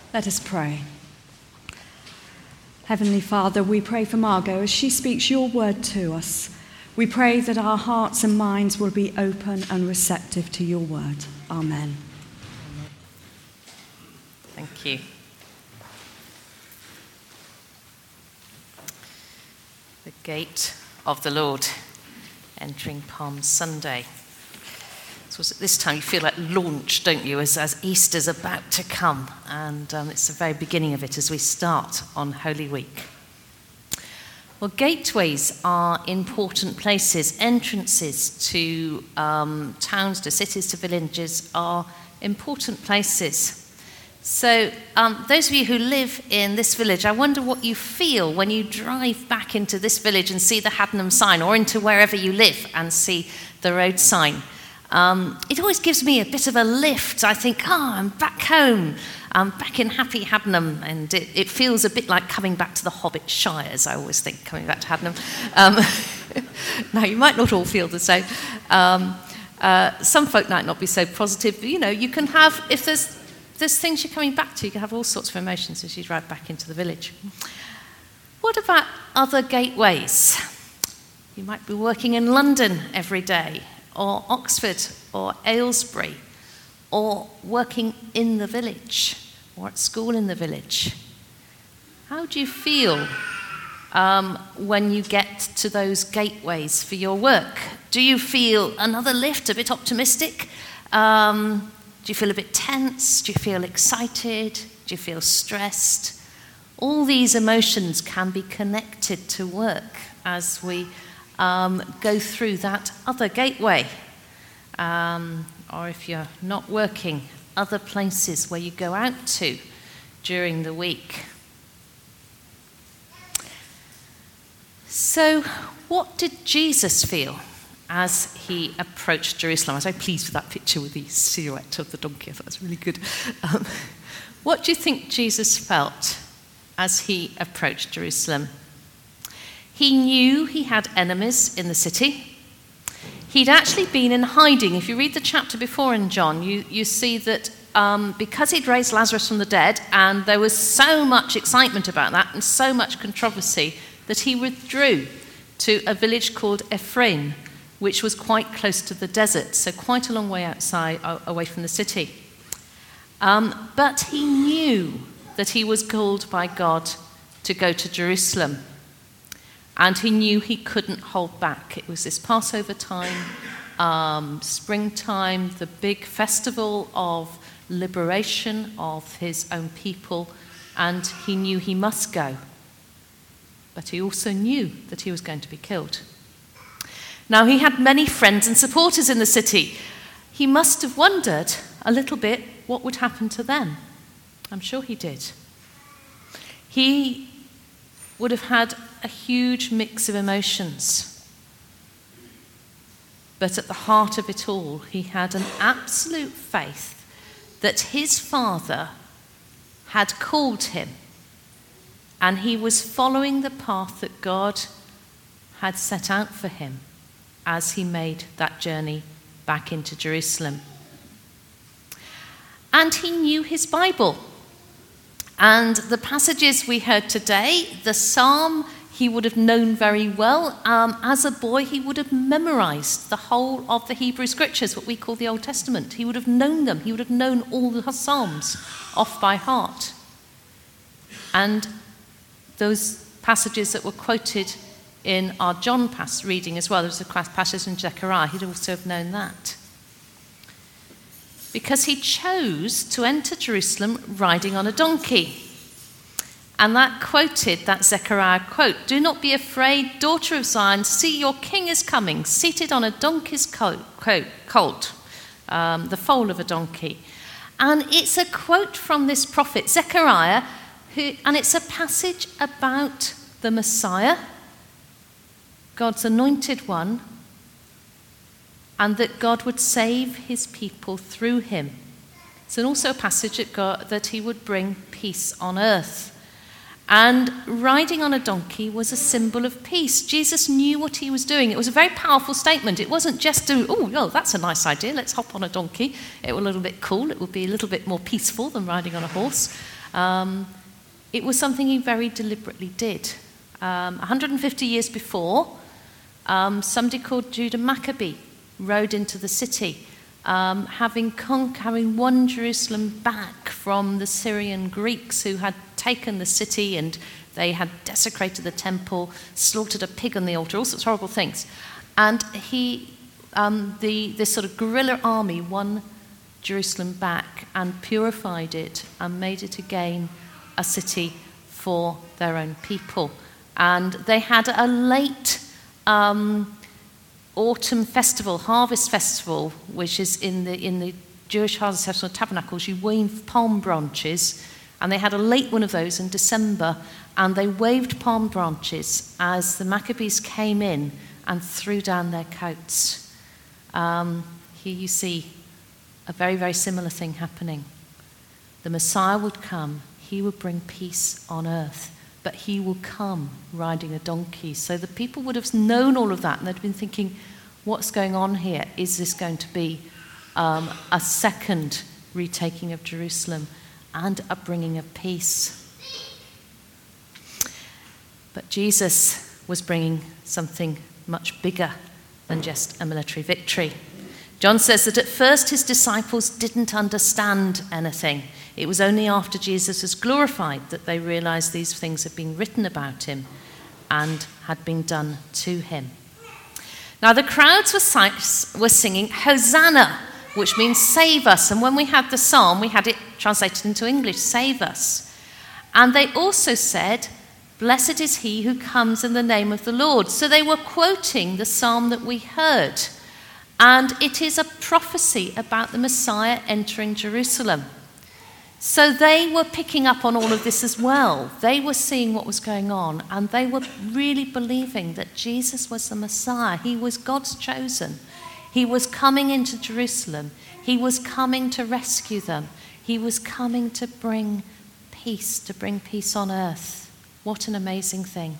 Let us pray. Heavenly Father, we pray for Margot as she speaks your word to us. We pray that our hearts and minds will be open and receptive to your word. Amen. Thank you. The gate of the Lord, entering Palm Sunday. So at this time you feel like launch, don't you, as Easter's about to come. And it's the very beginning of it as we start on Holy Week. Well, gateways are important places. Entrances to towns, to cities, to villages are important places. So those of you who live in this village, I wonder what you feel when you drive back into this village and see the Haddenham sign, or into wherever you live and see the road sign. It always gives me a bit of a lift. I think, I'm back home. I'm back in happy Haddenham, and it feels a bit like coming back to the Hobbit Shires, I always think, coming back to Haddenham. Now, you might not all feel the same. Some folk might not be so positive. But, you can have, if there's things you're coming back to, you can have all sorts of emotions as you drive back into the village. What about other gateways? You might be working in London every day, or Oxford, or Aylesbury, or working in the village, or at school in the village. How do you feel when you get to those gateways for your work? Do you feel another lift, a bit optimistic? Do you feel a bit tense? Do you feel excited? Do you feel stressed? All these emotions can be connected to work as we go through that other gateway. Or if you're not working, other places where you go out to during the week. So, what did Jesus feel as he approached Jerusalem? I was very pleased with that picture with the silhouette of the donkey. I thought it was really good. What do you think Jesus felt as he approached Jerusalem? He knew he had enemies in the city. He'd actually been in hiding. If you read the chapter before in John, you see that because he'd raised Lazarus from the dead, and there was so much excitement about that and so much controversy, that he withdrew to a village called Ephraim, which was quite close to the desert, so quite a long way outside, away from the city. But he knew that he was called by God to go to Jerusalem. And he knew he couldn't hold back. It was this Passover time, springtime, the big festival of liberation of his own people, and he knew he must go. But he also knew that he was going to be killed. Now, he had many friends and supporters in the city. He must have wondered a little bit what would happen to them. I'm sure he did. He would have had a huge mix of emotions. But at the heart of it all, he had an absolute faith that his Father had called him, and he was following the path that God had set out for him as he made that journey back into Jerusalem. And he knew his Bible. And the passages we heard today, the psalm, he would have known very well. As a boy, he would have memorized the whole of the Hebrew Scriptures, what we call the Old Testament. He would have known them. He would have known all the psalms off by heart. And those passages that were quoted in our John reading as well, there was a passage in Zechariah, he'd also have known that. Because he chose to enter Jerusalem riding on a donkey. And that Zechariah quote, "Do not be afraid, daughter of Zion, see your king is coming, seated on a donkey's colt, the foal of a donkey." And it's a quote from this prophet Zechariah, and it's a passage about the Messiah, God's anointed one, and that God would save his people through him. It's also a passage that he would bring peace on earth. And riding on a donkey was a symbol of peace. Jesus knew what he was doing. It was a very powerful statement. It wasn't just that's a nice idea, let's hop on a donkey. It will be a little bit cool. It will be a little bit more peaceful than riding on a horse. It was something he very deliberately did. 150 years before, somebody called Judah Maccabee rode into the city, having won Jerusalem back from the Syrian Greeks who had taken the city, and they had desecrated the temple, slaughtered a pig on the altar, all sorts of horrible things. And this sort of guerrilla army won Jerusalem back and purified it and made it again a city for their own people. And they had a late autumn festival, harvest festival, which is in the Jewish harvest festival tabernacles. You wave palm branches, and they had a late one of those in December, and they waved palm branches as the Maccabees came in and threw down their coats. Here you see a very, very similar thing happening. The Messiah would come, he would bring peace on earth, but he will come riding a donkey. So the people would have known all of that, and they'd been thinking, what's going on here? Is this going to be a second retaking of Jerusalem and a bringing of peace? But Jesus was bringing something much bigger than just a military victory. John says that at first his disciples didn't understand anything. It was only after Jesus was glorified that they realized these things had been written about him and had been done to him. Now the crowds were singing Hosanna, which means save us. And when we had the psalm, we had it translated into English, save us. And they also said, blessed is he who comes in the name of the Lord. So they were quoting the psalm that we heard. And it is a prophecy about the Messiah entering Jerusalem. So they were picking up on all of this as well. They were seeing what was going on, and they were really believing that Jesus was the Messiah. He was God's chosen. He was coming into Jerusalem. He was coming to rescue them. He was coming to bring peace on earth. What an amazing thing.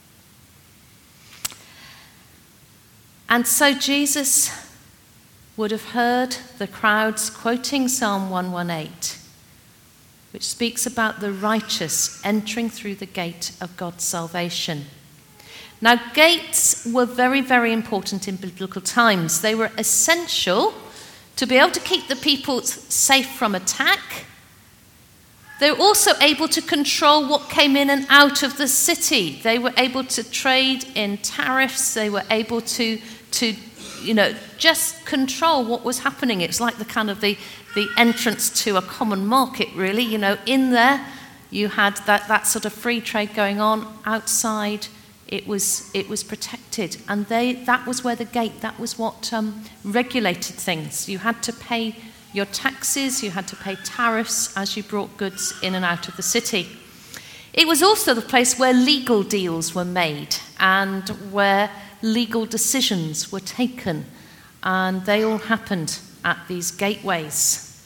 And so Jesus would have heard the crowds quoting Psalm 118, which speaks about the righteous entering through the gate of God's salvation. Now, gates were very, very important in biblical times. They were essential to be able to keep the people safe from attack. They were also able to control what came in and out of the city. They were able to trade in tariffs. They were able to just control what was happening. It's like the entrance to a common market, really. In there you had that sort of free trade going on. Outside it was protected, and that was where the gate, that was what regulated things. You had to pay your taxes, you had to pay tariffs as you brought goods in and out of the city. It was also the place where legal deals were made and where legal decisions were taken, and they all happened at these gateways.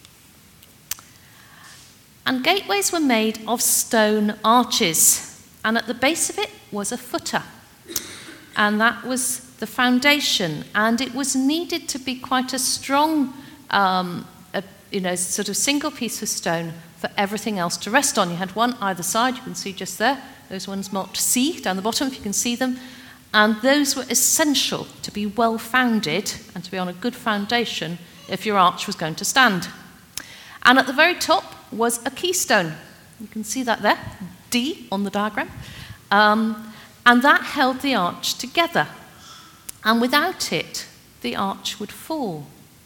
And gateways were made of stone arches, and at the base of it was a footer, and that was the foundation, and it was needed to be quite a strong sort of single piece of stone for everything else to rest on. You had one either side, you can see just there, those ones marked C down the bottom if you can see them. And those were essential to be well founded and to be on a good foundation if your arch was going to stand. And at the very top was a keystone. You can see that there, D on the diagram. And that held the arch together. And without it, the arch would fall.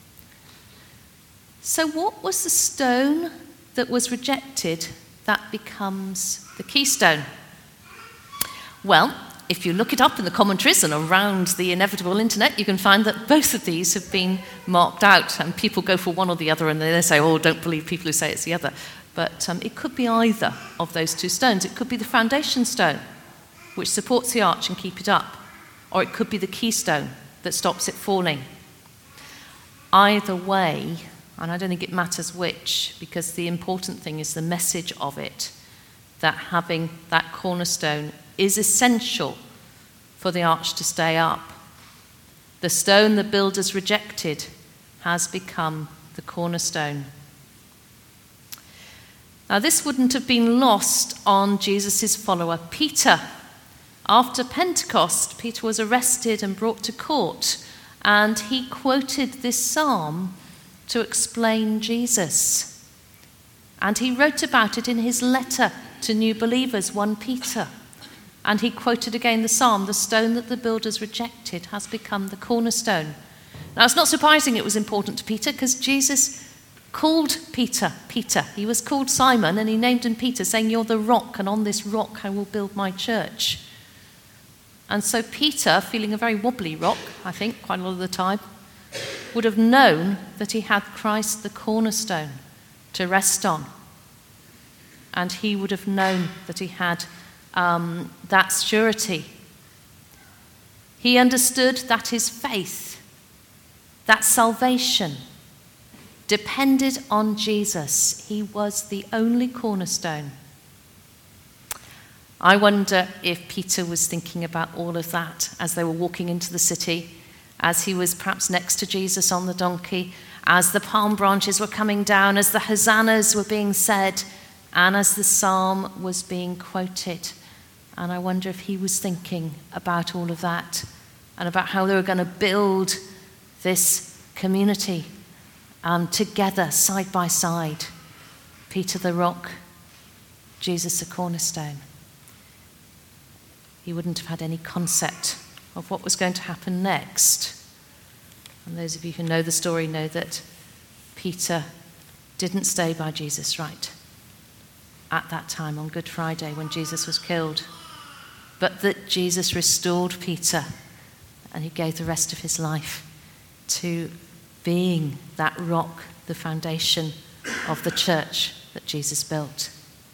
So what was the stone that was rejected that becomes the keystone? Well, if you look it up in the commentaries and around the inevitable internet, you can find that both of these have been marked out, and people go for one or the other, and they say, oh, don't believe people who say it's the other. But it could be either of those two stones. It could be the foundation stone, which supports the arch and keep it up, or it could be the keystone that stops it falling. Either way, and I don't think it matters which, because the important thing is the message of it, that having that cornerstone is essential for the arch to stay up. The stone the builders rejected has become the cornerstone. Now, this wouldn't have been lost on Jesus' follower, Peter. After Pentecost, Peter was arrested and brought to court, and he quoted this psalm to explain Jesus. And he wrote about it in his letter to new believers, 1 Peter. And he quoted again the psalm, "The stone that the builders rejected has become the cornerstone." Now, it's not surprising it was important to Peter, because Jesus called Peter, Peter. He was called Simon, and he named him Peter, saying, "You're the rock, and on this rock I will build my church." And so Peter, feeling a very wobbly rock, I think, quite a lot of the time, would have known that he had Christ the cornerstone to rest on. And he would have known that he had that surety. He understood that his faith, that salvation, depended on Jesus. He was the only cornerstone. I wonder if Peter was thinking about all of that as they were walking into the city, as he was perhaps next to Jesus on the donkey, as the palm branches were coming down, as the hosannas were being said, and as the psalm was being quoted. And I wonder if he was thinking about all of that and about how they were going to build this community together, side by side. Peter the rock, Jesus the cornerstone. He wouldn't have had any concept of what was going to happen next. And those of you who know the story know that Peter didn't stay by Jesus' right at that time on Good Friday when Jesus was killed, but that Jesus restored Peter, and he gave the rest of his life to being that rock, the foundation of the church that Jesus built.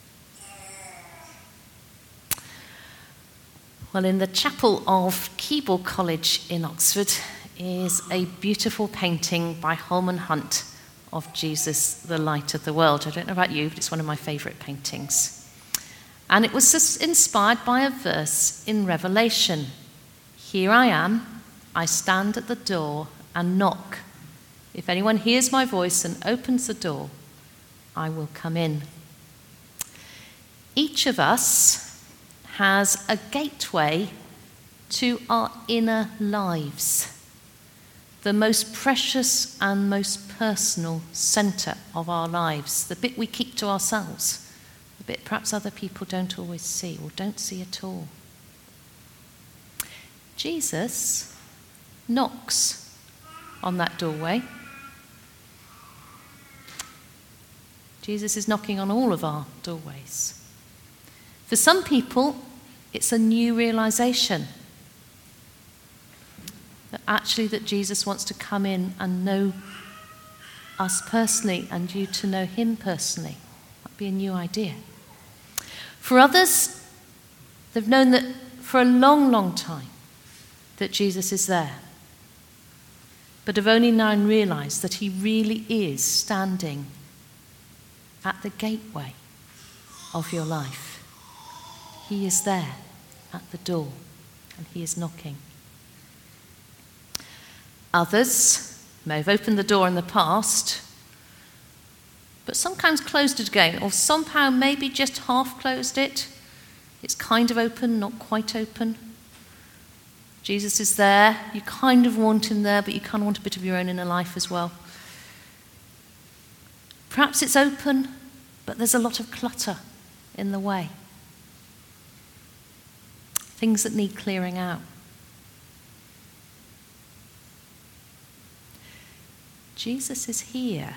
Well, in the chapel of Keble College in Oxford is a beautiful painting by Holman Hunt of Jesus, the light of the world. I don't know about you, but it's one of my favourite paintings. And it was inspired by a verse in Revelation. "Here I am, I stand at the door and knock. If anyone hears my voice and opens the door, I will come in." Each of us has a gateway to our inner lives, the most precious and most personal centre of our lives, the bit we keep to ourselves, the bit perhaps other people don't always see or don't see at all. Jesus knocks on that doorway. Jesus is knocking on all of our doorways. For some people, it's a new realization that Jesus wants to come in and know us personally and you to know him personally. That'd be a new idea. For others, they've known that for a long, long time that Jesus is there, but have only now realized that he really is standing at the gateway of your life. He is there at the door, and he is knocking. Others may have opened the door in the past, but sometimes closed it again, or somehow maybe just half closed it. It's kind of open, not quite open. Jesus is there. You kind of want him there, but you kind of want a bit of your own inner life as well. Perhaps it's open, but there's a lot of clutter in the way. Things that need clearing out. Jesus is here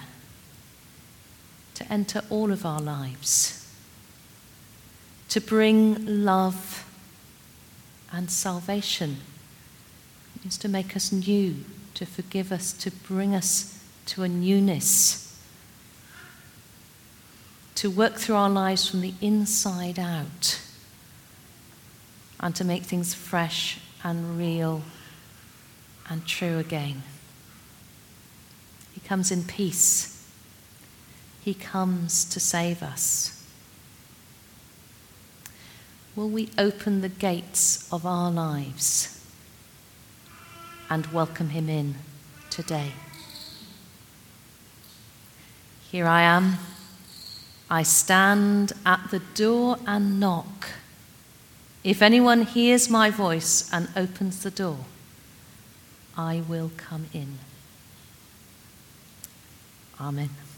to enter all of our lives, to bring love and salvation. He is to make us new, to forgive us, to bring us to a newness, to work through our lives from the inside out, and to make things fresh and real and true again. He comes in peace. He comes to save us. Will we open the gates of our lives and welcome him in today? Here I am. I stand at the door and knock. If anyone hears my voice and opens the door, I will come in. Amen.